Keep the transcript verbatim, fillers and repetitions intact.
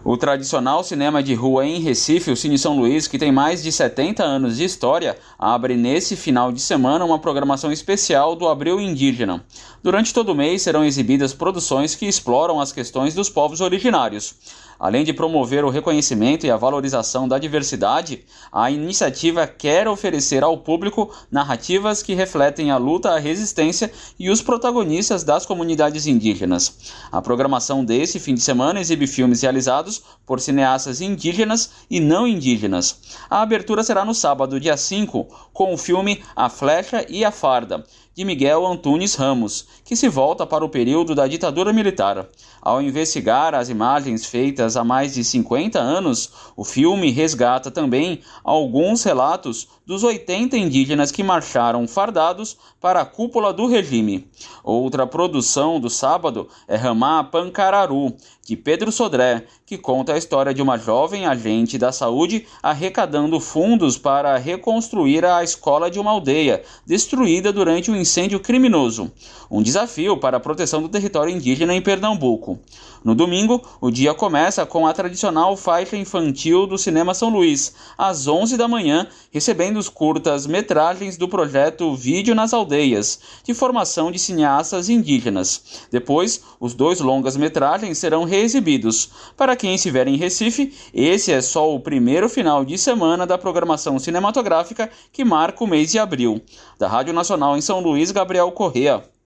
O tradicional cinema de rua em Recife, o Cine São Luís, que tem mais de setenta anos de história, abre nesse final de semana uma programação especial do Abril Indígena. Durante todo o mês serão exibidas produções que exploram as questões dos povos originários. Além de promover o reconhecimento e a valorização da diversidade, a iniciativa quer oferecer ao público narrativas que refletem a luta, a resistência e os protagonistas das comunidades indígenas. A programação desse fim de semana exibe filmes realizados por cineastas indígenas e não indígenas. A abertura será no sábado, dia cinco, com o filme A Flecha e a Farda, de Miguel Antunes Ramos, que se volta para o período da ditadura militar. Ao investigar as imagens feitas há mais de cinquenta anos, o filme resgata também alguns relatos dos oitenta indígenas que marcharam fardados para a cúpula do regime. Outra produção do sábado é Ramá Pancararu, de Pedro Sodré, que conta a história de uma jovem agente da saúde arrecadando fundos para reconstruir a escola de uma aldeia, destruída durante um incêndio criminoso. Um desafio para a proteção do território indígena em Pernambuco. No domingo, o dia começa com a tradicional faixa infantil do Cinema São Luís, às onze da manhã, recebendo os curtas-metragens do projeto Vídeo nas Aldeias, de formação de cineastas indígenas. Depois, os dois longas-metragens serão reexibidos. Para quem estiver em Recife, esse é só o primeiro final de semana da programação cinematográfica que marca o mês de abril. Da Rádio Nacional em São Luís, Gabriel Correa.